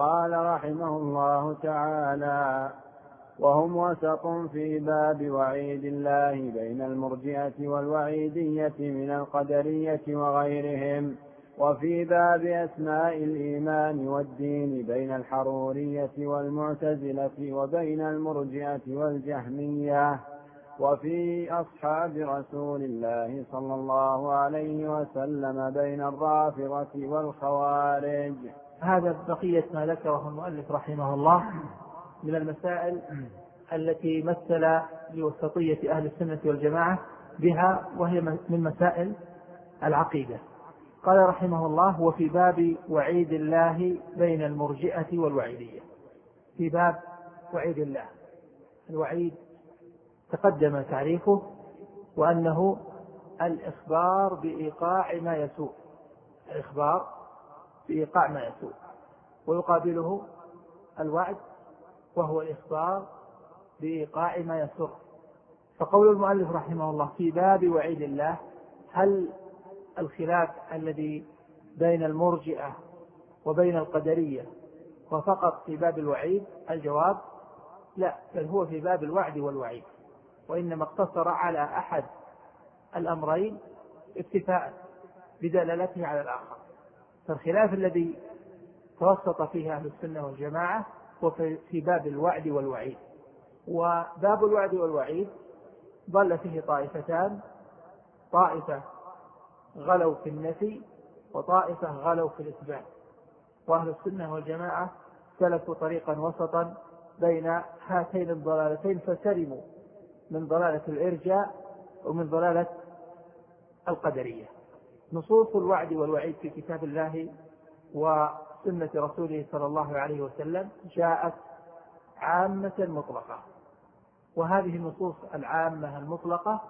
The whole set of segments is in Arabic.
قال رحمه الله تعالى: وهم وسط في باب وعيد الله بين المرجئة والوعيدية من القدرية وغيرهم، وفي باب أسماء الإيمان والدين بين الحرورية والمعتزلة وبين المرجئة والجهمية، وفي أصحاب رسول الله صلى الله عليه وسلم بين الرافضة والخوارج. هذا بقية ما ذكره المؤلف رحمه الله من المسائل التي مثل لوسطية أهل السنة والجماعة بها، وهي من مسائل العقيدة. قال رحمه الله: وفي باب وعيد الله بين المرجئة والوعيدية. في باب وعيد الله، الوعيد تقدم تعريفه، وأنه الإخبار بإيقاع ما يسوء، الإخبار بإيقاع ما يسوء، ويقابله الوعد وهو الإخبار بإيقاع ما يسر. فقول المؤلف رحمه الله في باب وعيد الله، هل الخلاف الذي بين المرجئة وبين القدرية وفقط في باب الوعيد؟ الجواب لا، بل هو في باب الوعد والوعيد، وإنما اقتصر على أحد الأمرين اكتفاء بدلالته على الآخر. فالخلاف الذي توسط فيه أهل السنة والجماعة وفي باب الوعد والوعيد. وباب الوعد والوعيد ضل فيه طائفتان: طائفة غلوا في النفي وطائفة غلوا في الإثبات. وأهل السنة والجماعة سلكوا طريقا وسطا بين هاتين الضلالتين، فسلموا من ضلالة الإرجاء ومن ضلالة القدرية. نصوص الوعد والوعيد في كتاب الله وسنة رسوله صلى الله عليه وسلم جاءت عامة مطلقة، وهذه النصوص العامة المطلقة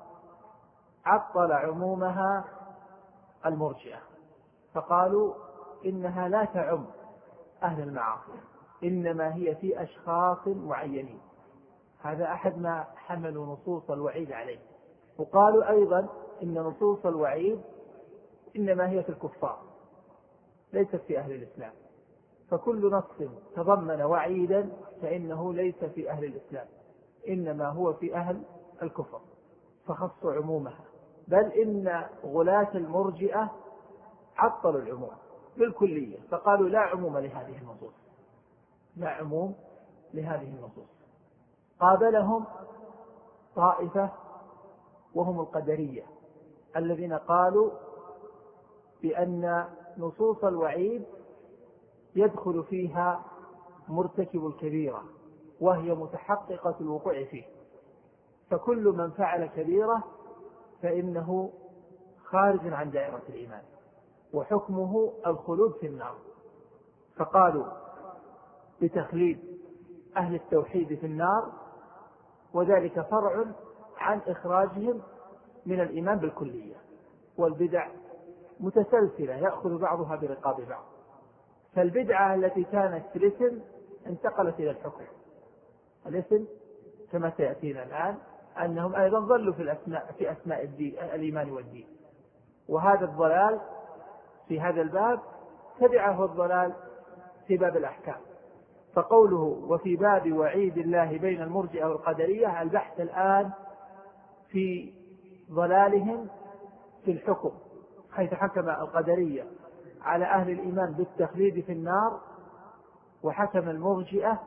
عطل عمومها المرجئة، فقالوا إنها لا تعم أهل المعاصي، إنما هي في أشخاص معينين. هذا أحد ما حملوا نصوص الوعيد عليه. وقالوا أيضا إن نصوص الوعيد إنما هي في الكفار ليست في أهل الإسلام، فكل نص تضمن وعيدا فإنه ليس في أهل الإسلام، إنما هو في أهل الكفر، فخصوا عمومها. بل إن غلاة المرجئة عطلوا العموم بالكلية، فقالوا لا عموم لهذه النصوص، لا عموم لهذه النصوص. قابلهم طائفة وهم القدرية الذين قالوا بأن نصوص الوعيد يدخل فيها مرتكب الكبيرة وهي متحققة الوقوع فيه، فكل من فعل كبيرة فإنه خارج عن دائرة الإيمان وحكمه الخلود في النار. فقالوا بتخليد أهل التوحيد في النار، وذلك فرع عن إخراجهم من الإيمان بالكلية. والبدع متسلسلة يأخذ بعضها برقاب بعض، فالبدعة التي كانت في الاسم انتقلت إلى الحكم. الاسم كما سيأتينا الآن أنهم أيضا ظلوا في أسماء الدين الإيمان والدين، وهذا الضلال في هذا الباب تبعه الضلال في باب الأحكام. فقوله وفي باب وعيد الله بين المرجئة والقدرية، البحث الآن في ضلالهم في الحكم، حيث حكم القدرية على أهل الإيمان بالتخليد في النار، وحكم المرجئة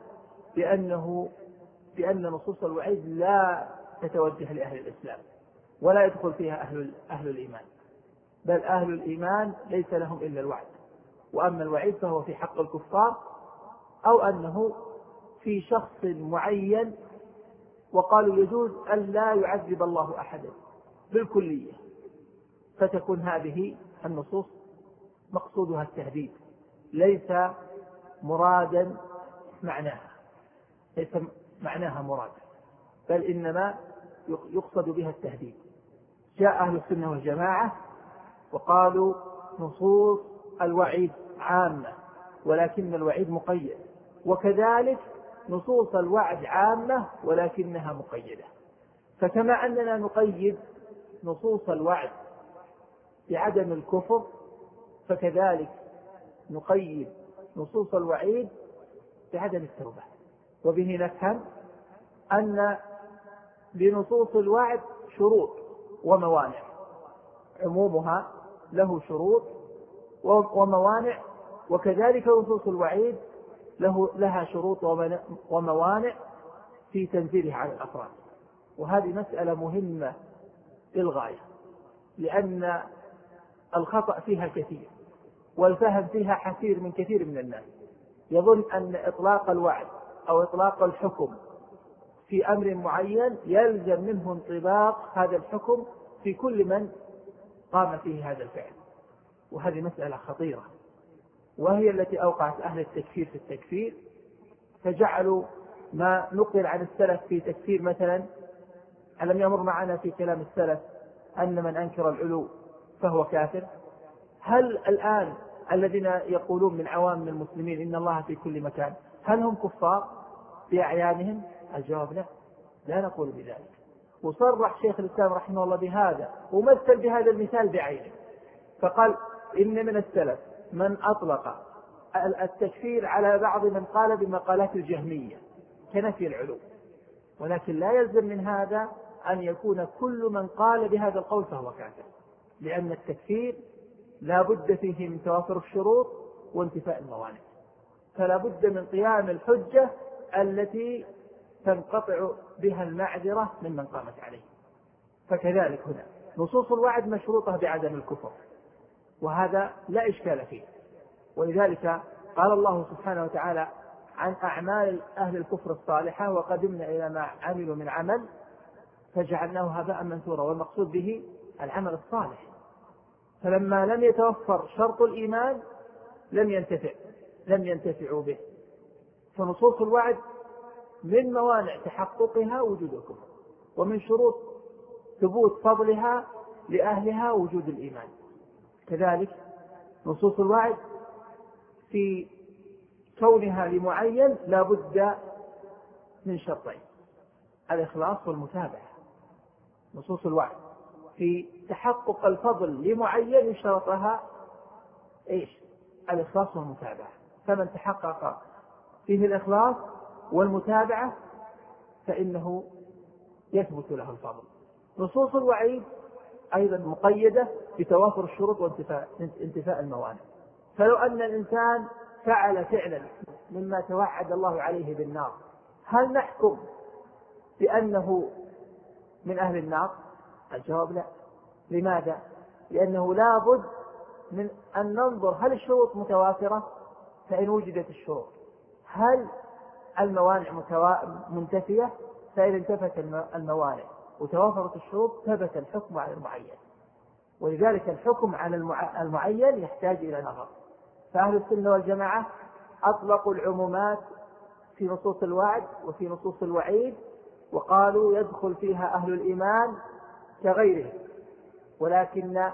بأن نصوص الوعيد لا تتوجه لأهل الإسلام ولا يدخل فيها أهل الإيمان، بل أهل الإيمان ليس لهم إلا الوعد، وأما الوعيد فهو في حق الكفار أو أنه في شخص معين. وقالوا يجوز أن لا يعذب الله أحدا بالكلية، فتكون هذه النصوص مقصودها التهديد، ليس مرادا معناها، ليس معناها مرادا، بل إنما يقصد بها التهديد. جاء أهل السنة والجماعة وقالوا نصوص الوعيد عامة ولكن الوعيد مقيد، وكذلك نصوص الوعد عامة ولكنها مقيدة. فكما أننا نقيد نصوص الوعد بعدم الكفر، فكذلك نقيد نصوص الوعيد بعدم التوبة. وبه نفهم أن لنصوص الوعد شروط وموانع، عمومها له شروط وموانع، وكذلك نصوص الوعيد لها شروط وموانع في تنزيلها على الأفراد. وهذه مسألة مهمة للغاية، لأن الخطأ فيها كثير والفهم فيها حسير من كثير من الناس. يظن أن إطلاق الوعد أو إطلاق الحكم في أمر معين يلزم منه انطباق هذا الحكم في كل من قام فيه هذا الفعل، وهذه مسألة خطيرة، وهي التي أوقعت أهل التكفير في التكفير، فجعلوا ما نقل عن السلف في تكفير مثلا. ألم يمر معنا في كلام السلف أن من أنكر العلو فهو كافر؟ هل الآن الذين يقولون من عوام المسلمين إن الله في كل مكان هل هم كفار بأعيانهم؟ الجواب لا، لا نقول بذلك. وصرح شيخ الإسلام رحمه الله بهذا، ومثل بهذا المثال بعينه، فقال إن من السلف من أطلق التكفير على بعض من قال بمقالات الجهمية كنفي العلو، ولكن لا يلزم من هذا أن يكون كل من قال بهذا القول فهو كافر، لأن التكفير لا بد فيه من توافر الشروط وانتفاء الموانع، فلا بد من قيام الحجة التي تنقطع بها المعذرة ممن قامت عليه. فكذلك هنا نصوص الوعد مشروطة بعدم الكفر، وهذا لا إشكال فيه. ولذلك قال الله سبحانه وتعالى عن أعمال أهل الكفر الصالحة: وقدمنا إلى ما عملوا من عمل فجعلناه هباء منثورا. والمقصود به العمل الصالح. فلما لم يتوفر شرط الإيمان لم ينتفعوا به. فنصوص الوعد من موانع تحققها وجود الكفر، ومن شروط ثبوت فضلها لأهلها وجود الإيمان. كذلك نصوص الوعد في كونها لمعين لا بد من شرطين: الإخلاص والمتابعة. نصوص الوعد في تحقق الفضل لمعين شرطها إيش؟ الإخلاص والمتابعة. فمن تحقق فيه الإخلاص والمتابعة فإنه يثبت له الفضل. نصوص الوعيد أيضا مقيدة بتوافر الشروط وانتفاء الموانع. فلو أن الإنسان فعل فعلا مما توعد الله عليه بالنار، هل نحكم بأنه من أهل النار؟ الجواب لا. لماذا؟ لأنه لا بد من أن ننظر هل الشروط متوافرة، فإن وجدت الشروط هل الموانع منتفية، فإن انتفت الموانع وتوافرت الشروط ثبت الحكم على المعين. ولذلك الحكم على المعين يحتاج إلى نظر. فأهل السنة والجماعة أطلقوا العمومات في نصوص الوعد وفي نصوص الوعيد، وقالوا يدخل فيها أهل الإيمان كغيره، ولكن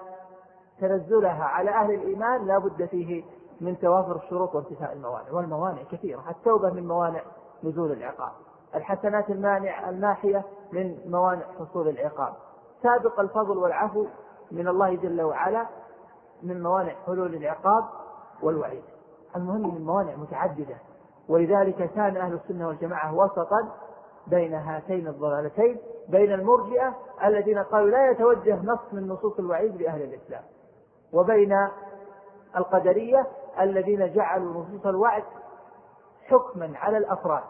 تنزلها على أهل الإيمان لا بد فيه من توافر الشروط وانتفاء الموانع. والموانع كثيرة. التوبة من موانع نزول العقاب، الحسنات الناحية من موانع حصول العقاب، سابق الفضل والعفو من الله جل وعلا من موانع حلول العقاب والوعيد. المهم من موانع متعددة. ولذلك كان أهل السنة والجماعة وسطا بين هاتين الضلالتين، بين المرجئة الذين قالوا لا يتوجه نص من نصوص الوعيد لأهل الإسلام، وبين القدرية الذين جعلوا نصوص الوعد حكما على الأفراد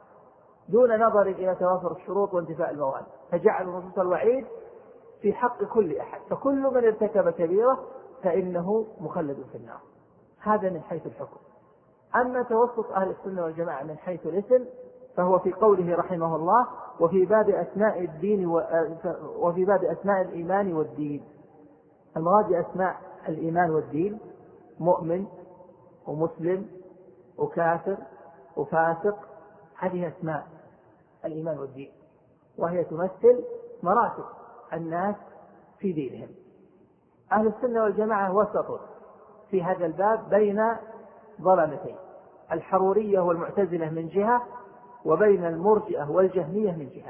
دون نظر إلى توافر الشروط وانتفاء الموانع، فجعلوا نصوص الوعيد في حق كل أحد، فكل من ارتكب كبيرة فإنه مخلد في النار. هذا من حيث الحكم. أما توسط أهل السنة والجماعة من حيث الاسم فهو في قوله رحمه الله: وفي باب أسماء الدين وفي باب أسماء الإيمان والدين. المراد بأسماء الإيمان والدين مؤمن ومسلم وكافر وفاسق، هذه أسماء الإيمان والدين، وهي تمثل مراتب الناس في دينهم. أهل السنة والجماعة وسط في هذا الباب بين ضلالتين: الحرورية والمعتزلة من جهة، وبين المرجئة والجهمية من جهة.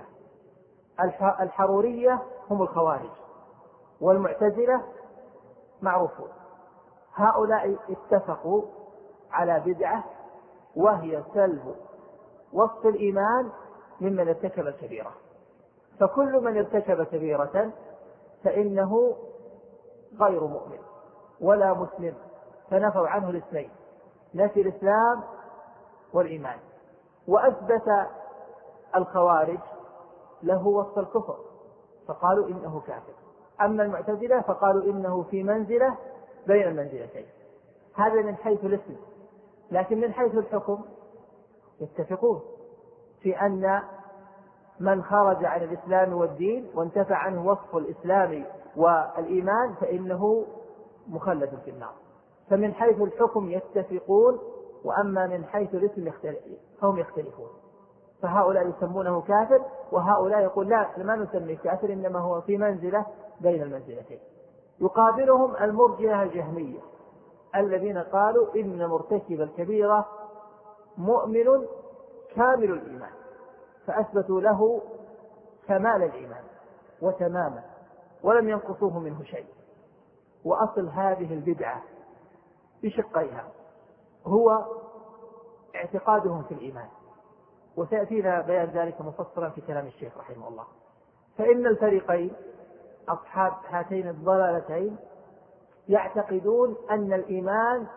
الحرورية هم الخوارج، والمعتزلة معروفون. هؤلاء اتفقوا على بدعة وهي سلب وصف الإيمان ممن ارتكب الكبيرة. فكل من ارتكب كبيرة فإنه غير مؤمن ولا مسلم، فنفوا عنه الاثنين، نفي الإسلام والإيمان. وأثبت الخوارج له وصف الكفر فقالوا إنه كافر. أما المعتزلة فقالوا إنه في منزلة بين المنزلتين. هذا من حيث الاسم، لكن من حيث الحكم يتفقون في أن من خرج عن الإسلام والدين وانتفى عنه وصف الإسلام والإيمان فإنه مخلد في النار. فمن حيث الحكم يتفقون، وأما من حيث الاسم هم يختلفون. فهؤلاء يسمونه كافر، وهؤلاء يقول لا ما نسميه كافر، إنما هو في منزلة بين المنزلتين. يقابلهم المرجئة الجهمية الذين قالوا إن مرتكب الكبيرة مؤمن كامل الإيمان، فأثبتوا له كمال الإيمان وتمامه ولم ينقصوه منه شيء. وأصل هذه البدعة بشقيها هو اعتقادهم في الإيمان، وسيأتينا بيان ذلك مفصلا في كلام الشيخ رحمه الله. فإن الفريقين أصحاب هاتين الضلالتين يعتقدون أن الإيمان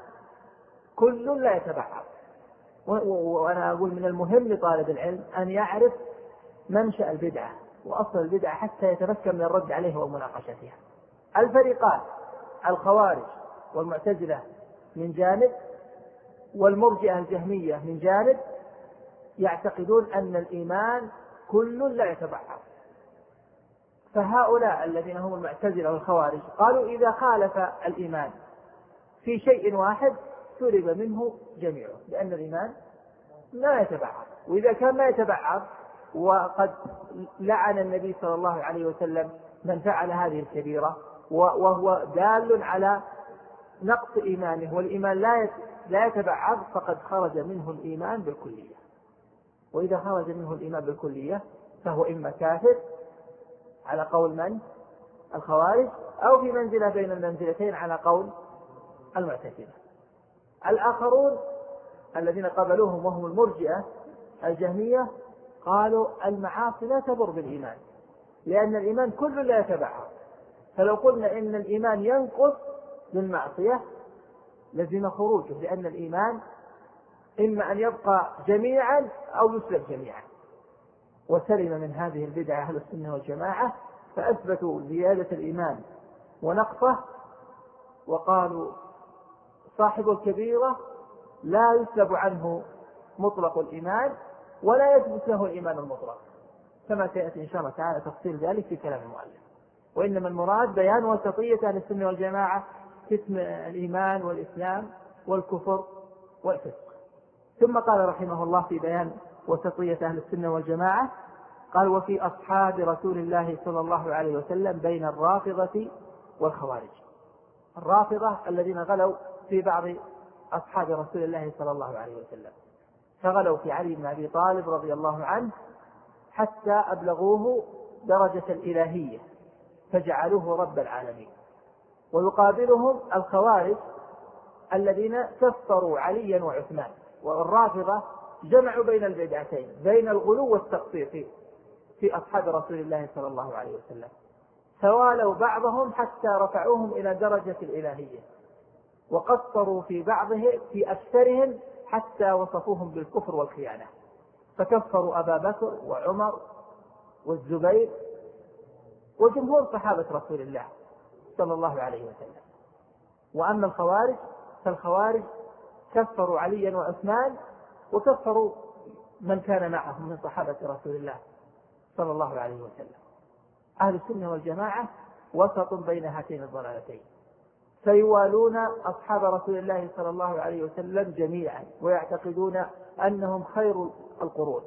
كل لا يتبعض. وأنا أقول من المهم لطالب العلم أن يعرف منشأ البدعة وأصل البدعة حتى يتمكن من الرد عليه ومناقشتها. الفريقان الخوارج والمعتزلة من جانب، والمرجئة الجهمية من جانب، يعتقدون أن الإيمان كل لا يتبعض. فهؤلاء الذين هم المعتزلة والخوارج قالوا إذا خالف الإيمان في شيء واحد سلب منه جميعه، لأن الإيمان لا يتبعض. وإذا كان لا يتبعض وقد لعن النبي صلى الله عليه وسلم من فعل هذه الكبيرة وهو دال على نقص إيمانه، والإيمان لا يتبعض، فقد خرج منه الإيمان بالكلية. وإذا خرج منه الإيمان بالكلية فهو إما كافر على قول من؟ الخوارج، أو في منزلة بين المنزلتين على قول المعتزلة. الآخرون الذين قبلوهم وهم المرجئة الجهمية قالوا المعاصي لا تضر بالإيمان، لأن الإيمان كل لا يتبعض. فلو قلنا إن الإيمان ينقص بالمعصية لزم خروجه، لأن الإيمان إما أن يبقى جميعا أو يسلب جميعا. وسلم من هذه البدعة أهل السنة والجماعة، فأثبتوا زيادة الإيمان ونقصه، وقالوا صاحب الكبيرة لا يسلب عنه مطلق الإيمان ولا يثبت له الإيمان المطلق، كما سيأتي إن شاء الله تعالى تفصيل ذلك في كلام المؤلف. وإنما المراد بيان وسطية أهل السنة والجماعة في اسم الإيمان والإسلام والكفر والفسق. ثم قال رحمه الله في بيان وسطية أهل السنة والجماعة قال: وفي أصحاب رسول الله صلى الله عليه وسلم بين الرافضة والخوارج. الرافضة الذين غلوا في بعض أصحاب رسول الله صلى الله عليه وسلم، فغلوا في علي بن أبي طالب رضي الله عنه حتى أبلغوه درجة الإلهية فجعلوه رب العالمين. ويقابلهم الخوارج الذين كفروا عليا وعثمان. والرافضة جمعوا بين البدعتين، بين الغلو والتقصير في أصحاب رسول الله صلى الله عليه وسلم، توالوا بعضهم حتى رفعوهم إلى درجة الإلهية، وقصروا في بعضهم في أكثرهم حتى وصفوهم بالكفر والخيانة، فكفروا أبا بكر وعمر والزبير وجمهور صحابة رسول الله صلى الله عليه وسلم. وأما الخوارج فالخوارج كفروا عليا وعثمان وكفروا من كان معهم من صحابة رسول الله صلى الله عليه وسلم. أهل السنة والجماعة وسط بين هاتين الضلالتين، فيوالون أصحاب رسول الله صلى الله عليه وسلم جميعا، ويعتقدون أنهم خير القرون،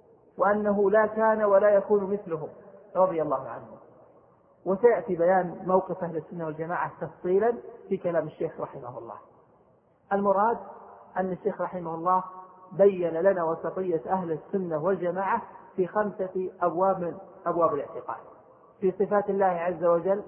وأنه لا كان ولا يكون مثلهم رضي الله عنهم. وسيأتي بيان موقف أهل السنة والجماعة تفصيلا في كلام الشيخ رحمه الله. المراد أن الشيخ رحمه الله بين لنا وسطية أهل السنة والجماعة في 5 أبواب من أبواب الاعتقاد: في صفات الله عز وجل،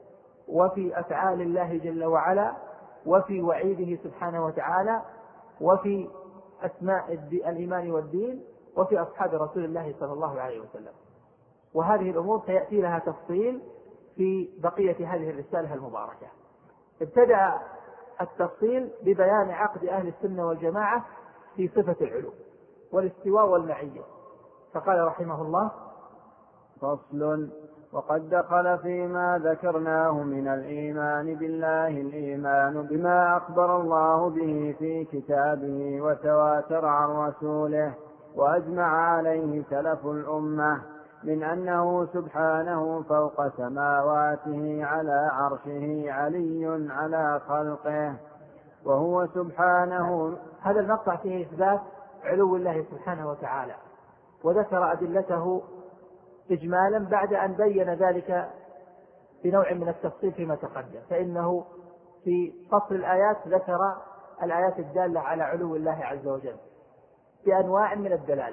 وفي أفعال الله جل وعلا، وفي وعيده سبحانه وتعالى، وفي أسماء الإيمان والدين وفي أصحاب رسول الله صلى الله عليه وسلم. وهذه الأمور سيأتي لها تفصيل في بقية هذه الرسالة المباركة. ابتدأ التفصيل ببيان عقد أهل السنة والجماعة في صفة العلو والاستواء والمعية، فقال رحمه الله: فصل. وقد دخل فيما ذكرناه من الإيمان بالله الإيمان بما أخبر الله به في كتابه وتواتر عن رسوله وأجمع عليه سلف الأمة من أنه سبحانه فوق سماواته على عرشه علي على خلقه، وهو سبحانه. هذا المقطع فيه إثبات علو الله سبحانه وتعالى، وذكر أدلته إجمالا بعد أن بين ذلك بنوع من التفصيل فيما تقدم. فإنه في فصل الآيات ذكر الآيات الدالة على علو الله عز وجل بأنواع من الدلالة،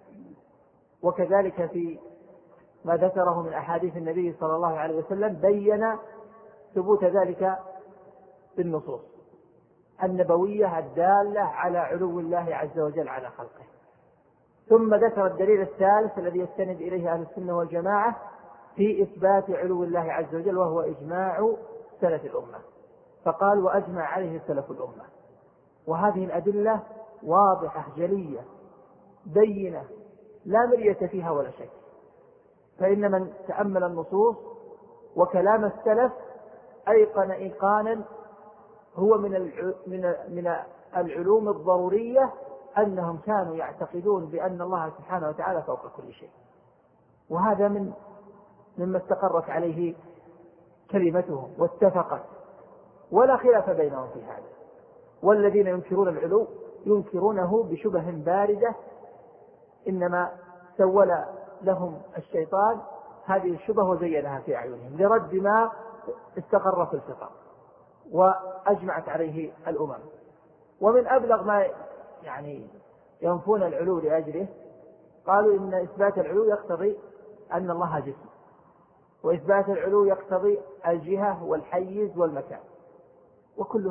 وكذلك في ما ذكره من أحاديث النبي صلى الله عليه وسلم بين ثبوت ذلك بالنصوص النبوية الدالة على علو الله عز وجل على خلقه. ثم ذكر الدليل الثالث الذي يستند إليه أهل السنة والجماعة في إثبات علو الله عز وجل، وهو إجماع سلف الأمة، فقال: وأجمع عليه سلف الأمة. وهذه الأدلة واضحة جلية بينة لا مرية فيها ولا شك، فإن من تأمل النصوص وكلام السلف أيقن إيقانا هو من العلوم الضرورية أنهم كانوا يعتقدون بأن الله سبحانه وتعالى فوق كل شيء، وهذا مما استقرت عليه كلمتهم واتفقت، ولا خلاف بينهم في هذا. والذين ينكرون العلو ينكرونه بشبه باردة إنما سول لهم الشيطان هذه الشبه وزينها في أعينهم لرد ما استقر في الفطر وأجمعت عليه الأمم. ومن أبلغ ما ينفون العلو لأجله قالوا إن إثبات العلو يقتضي أن الله جسم، وإثبات العلو يقتضي الجهة والحيز والمكان، وكل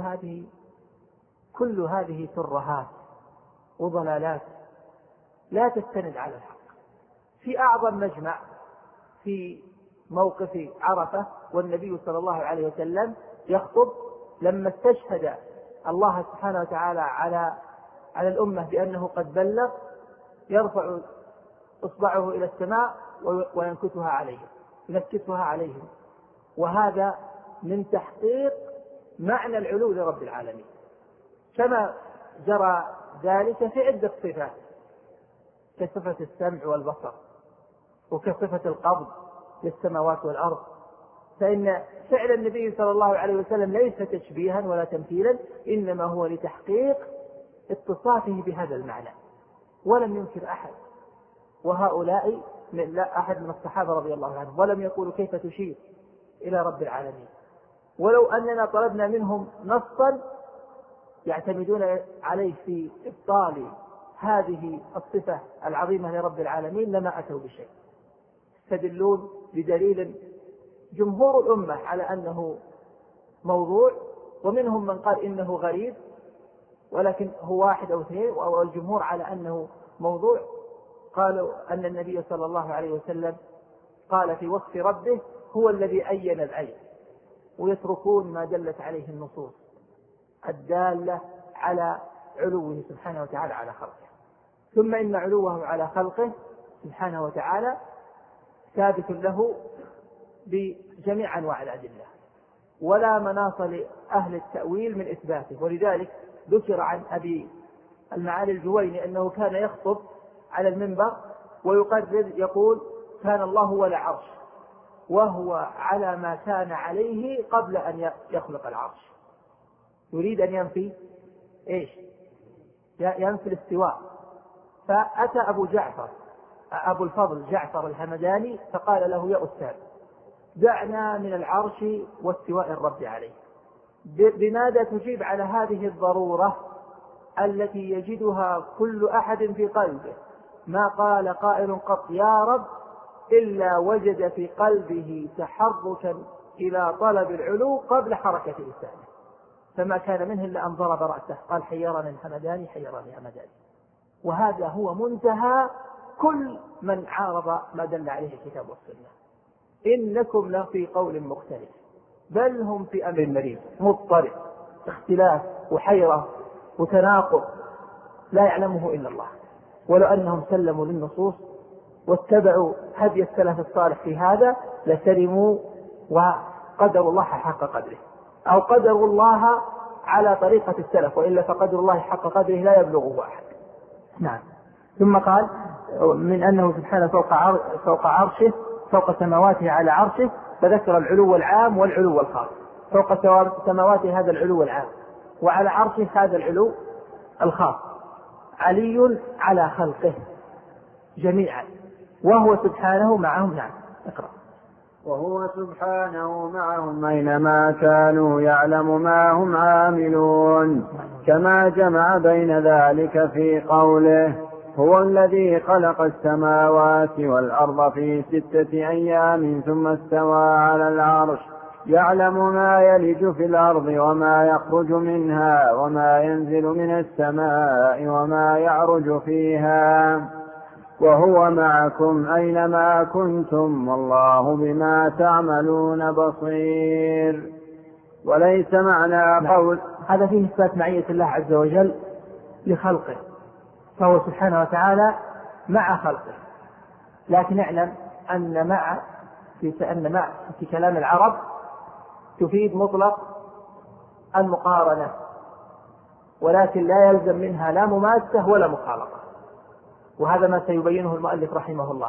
هذه ترهات وضلالات لا تستند على الحق. في أعظم مجمع في موقف عرفة والنبي صلى الله عليه وسلم يخطب لما استشهد الله سبحانه وتعالى على الأمة بأنه قد بلغ، يرفع إصبعه إلى السماء وينكتها عليهم، وهذا من تحقيق معنى العلو لرب العالمين، كما جرى ذلك في عدة صفات كصفة السمع والبصر وكصفة القبض للسماوات والأرض. فإن فعل النبي صلى الله عليه وسلم ليس تشبيها ولا تمثيلا، إنما هو لتحقيق اتصافه بهذا المعنى، ولم ينكر أحد، وهؤلاء لا أحد من الصحابة رضي الله عنهم، ولم يقولوا كيف تشير إلى رب العالمين. ولو أننا طلبنا منهم نصا يعتمدون عليه في إبطال هذه الصفة العظيمة لرب العالمين لما أتوا بشيء. يستدلون بدليل جمهور الأمة على أنه موضوع، ومنهم من قال إنه غريب ولكن هو واحد أو اثنين، والجمهور على أنه موضوع قالوا أن النبي صلى الله عليه وسلم قال في وصف ربه: هو الذي أين العين، ويتركون ما دلت عليه النصوص الدالة على علوه سبحانه وتعالى على خلقه. ثم إن علوه على خلقه سبحانه وتعالى ثابت له بجميع أنواع الأدلة، ولا مناص لأهل التأويل من إثباته. ولذلك ذكر عن أبي المعالي الجويني أنه كان يخطب على المنبر ويقرر يقول: كان الله ولا عرش، وهو على ما كان عليه قبل أن يخلق العرش. يريد أن ينفي ينفي الاستواء. فأتى أبو الفضل جعفر الهمداني فقال له: يا أستاذ، دعنا من العرش واستواء الرب عليه، بماذا تجيب على هذه الضرورة التي يجدها كل أحد في قلبه؟ ما قال قائل قط يا رب إلا وجد في قلبه تحركا إلى طلب العلو قبل حركة لسانه، فما كان منه إلا أن ضرب رأسه، قال: حيرني الهمداني، حيرني الهمداني. وهذا هو منتهى كل من عارض ما دل عليه الكتاب والسنة. إنكم لفي قول مختلف بل هم في أمر مريض مضطرب، اختلاف وحيرة وتناقض لا يعلمه إلا الله. ولو أنهم سلموا للنصوص واتبعوا هدي السلف الصالح في هذا لسلموا وقدروا الله حق قدره، أو قدروا الله على طريقة السلف، وإلا فقدر الله حق قدره لا يبلغه أحد. نعم. ثم قال من أنه سبحانه فوق عرشه، فوق سماواته على عرشه، فذكر العلو العام والعلو الخاص. فوق سماواته هذا العلو العام، وعلى عرشه هذا العلو الخاص. علي على خلقه جميعا، وهو سبحانه معهم. نعم اقرأ. وهو سبحانه معهم أينما كانوا يعلم ما هم عاملون، كما جمع بين ذلك في قوله هو الذي خلق السماوات والأرض في 6 أيام ثم استوى على العرش يعلم ما يلج في الأرض وما يخرج منها وما ينزل من السماء وما يعرج فيها وهو معكم أينما كنتم والله بما تعملون بصير. وليس معنى قول هذا فيه إثبات معية الله عز وجل لخلقه، فهو سبحانه وتعالى مع خلقه. لكن اعلم أن مع في كلام العرب تفيد مطلق المقارنة، ولكن لا يلزم منها لا مماسة ولا مخالطة، وهذا ما سيبينه المؤلف رحمه الله.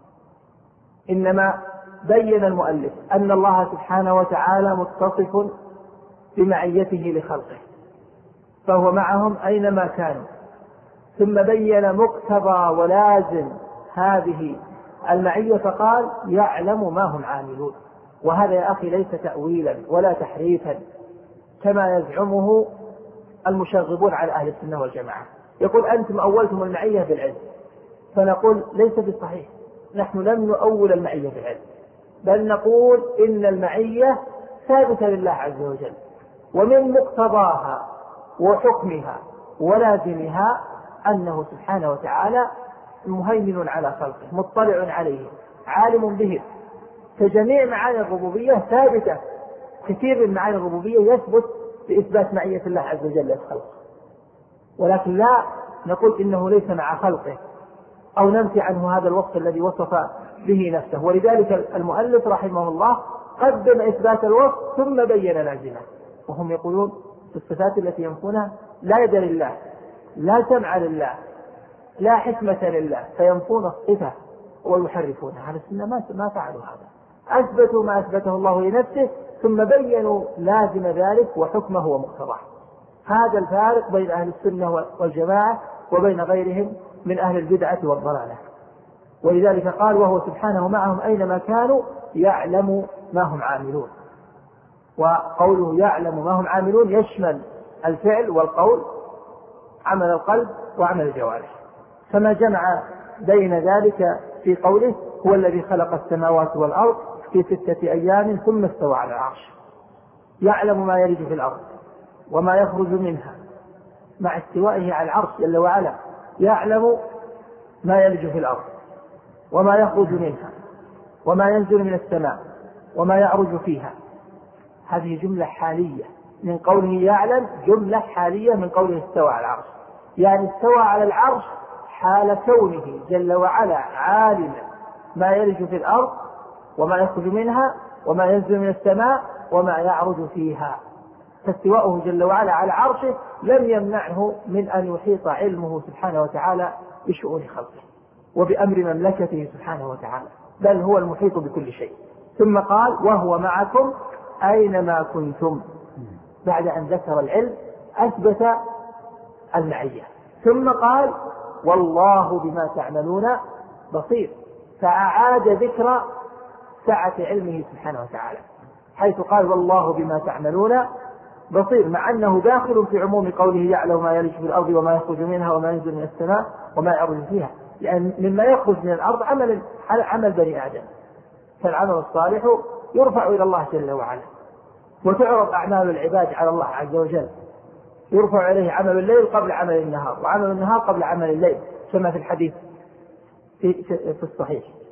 إنما بين المؤلف أن الله سبحانه وتعالى متصف بمعيته لخلقه، فهو معهم أينما كانوا، ثم بين مقتضى ولازم هذه المعية فقال يعلم ما هم عاملون. وهذا يا أخي ليس تأويلا ولا تحريفا كما يزعمه المشغبون على أهل السنة والجماعة. يقول أنتم أولتم المعية بالعلم، فنقول ليس بالصحيح، نحن لم نؤول المعية بالعلم، بل نقول إن المعية ثابتة لله عز وجل، ومن مقتضاها وحكمها ولازمها أنه سبحانه وتعالى مهيمن على خلقه، مطلع عليه، عالم به. فجميع معاني الربوبية ثابتة، كثير من معاني الربوبية يثبت بإثبات معية الله عز وجل للخلق، ولكن لا نقول إنه ليس مع خلقه أو ننفي عنه هذا الوصف الذي وصف به نفسه. ولذلك المؤلف رحمه الله قدم إثبات الوصف ثم بين لازمه. وهم يقولون في الصفات التي ينفونها لا يد لله، لا سمع لله، لا حكمة لله، فينفون الصفة ويحرفونها. على السنة ما فعلوا هذا، أثبتوا ما أثبته الله لنفسه ثم بينوا لازم ذلك وحكمه ومقتضاه. هذا الفارق بين أهل السنة والجماعة وبين غيرهم من أهل البدعة والضلالة. ولذلك قال وهو سبحانه معهم أينما كانوا يعلم ما هم عاملون. وقوله يعلم ما هم عاملون يشمل الفعل والقول، عمل القلب وعمل الجوارح. فما جمع بين ذلك في قوله هو الذي خلق السماوات والأرض في 6 أيام ثم استوى على العرش يعلم ما يلج في الأرض وما يخرج منها، مع استوائه على العرش جل وعلا يعلم ما يلج في الأرض وما يخرج منها وما ينزل من السماء وما يعرج فيها. هذه جملة حالية من قوله يعلم، جملة حالية من قوله استوى على العرش، يعني استوى على العرش حال كونه جل وعلا عالما ما يلج في الأرض وما يخرج منها وما ينزل من السماء وما يعرج فيها. فاستواؤه جل وعلا على عرشه لم يمنعه من أن يحيط علمه سبحانه وتعالى بشؤون خلقه وبأمر مملكته سبحانه وتعالى، بل هو المحيط بكل شيء. ثم قال وهو معكم أينما كنتم، بعد أن ذكر العلم أثبت المعية، ثم قال والله بما تعملون بصير، فأعاد ذكر سعة علمه سبحانه وتعالى حيث قال والله بما تعملون بصير، مع أنه داخل في عموم قوله يعلم ما يلج في الأرض وما يخرج منها وما ينزل من السماء وما يعرج فيها، لأن مما يخرج من الأرض عمل بني آدم، فالعمل الصالح يرفع إلى الله جل وعلا وتعرض أعمال العباد على الله عز وجل، يرفع عليه عمل الليل قبل عمل النهار، وعمل النهار قبل عمل الليل كما في الحديث في الصحيح.